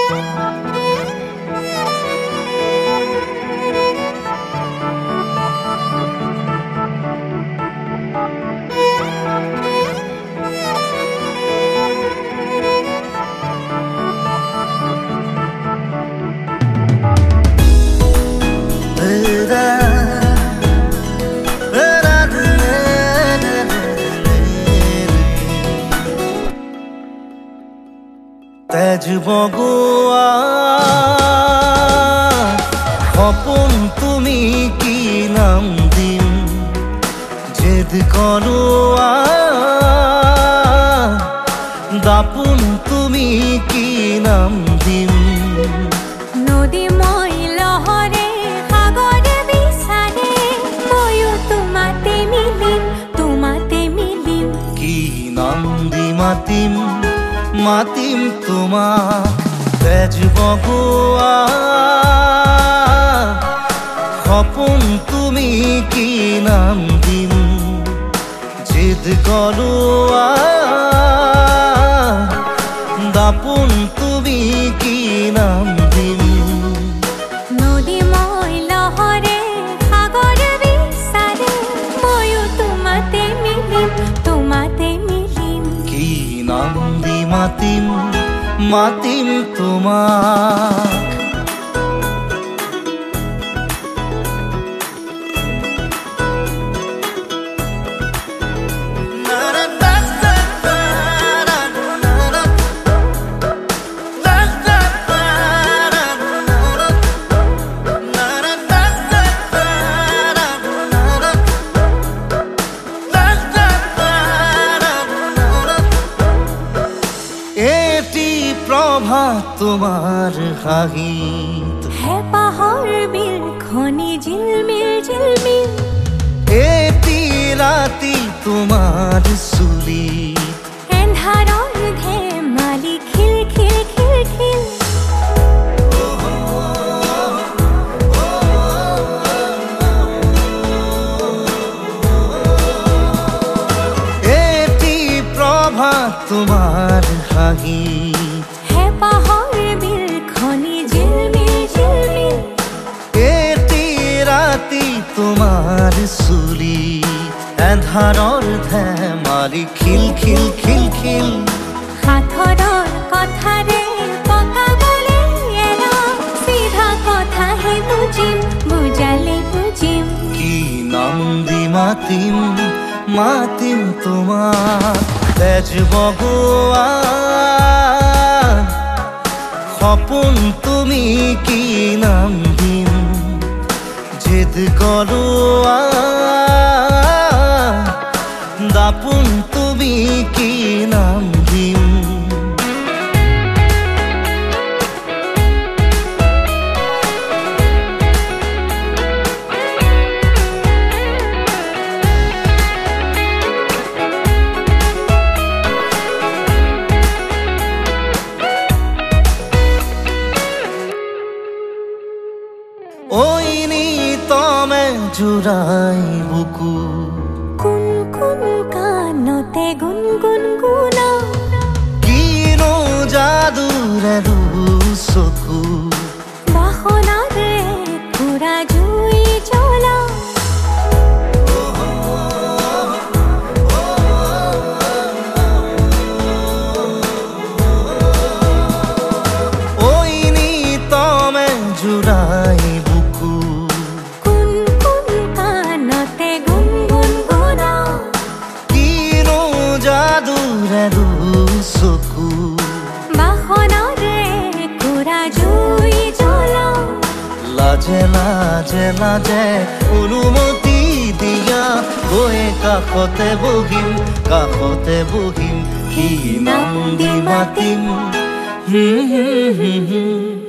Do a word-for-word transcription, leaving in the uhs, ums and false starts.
তেজ বগোৱা সপোন তুমি কি নাম দিম জেদ কৰোৱা দাপোন তুমি কি নাম দিম নদী মই লহৰে সাগৰে বিচাৰে ময়ো তোমাতে মিলিম তোমাতে মিলিম কি নাম দি মাতিম মাতিম তোমাক তেজ বগোৱা সপোন তুমি কি নাম দিম জেদ কৰোৱা দাপোন তুমি কি নাম দিম নদী মই লহৰে সাগৰে বিচাৰে ময়ো তোমাতে মিলিম তোমাতে মিলিম কি নাম দি মাতিম মাতিম তোমাক প্রভাত তোমার হাহিত হে পাহৰ বিল খনি ঝিলমিল ঝিলমিল এটি রাতি তোমার চুলি এন্ধাৰৰ ধেমালি খিল খিল খিল খিল এটি প্রভাত তোমার হাহিত পাহৰ বিল খনি ঝিলমিল ঝিলমিল এটি রাতি তোমার চুলি এন্ধাৰৰ ধেমালি খিল খিল খিল খিল সাথৰৰ কথাৰে পকাবলে এৰা সিধা কথাহে বুজিম বুজালে বুজিম কি নাম দি মাতিম মাতিম তোমাক তেজ বগোৱা সপোন তুমি কি নাম দিম জেদ কৰোৱা দাপোন তুমি কি নাম দিম ওই নিতমে জুৰাই বুকু কোন কোন কানতে গুণ গুণ গুণ কিনো যাদুৰে চকু বাসনাৰে পুৰা জুই জ্বলা ওই নিতমে জুৰাই চকু বাসনাৰে পুৰা জুই জ্বলা লাজে লাজে লাজে অনুমতি দিয়া গৈ কাষতে বহিম কাষতে বহিম কি নাম দি মাতিম হুম হুম হুম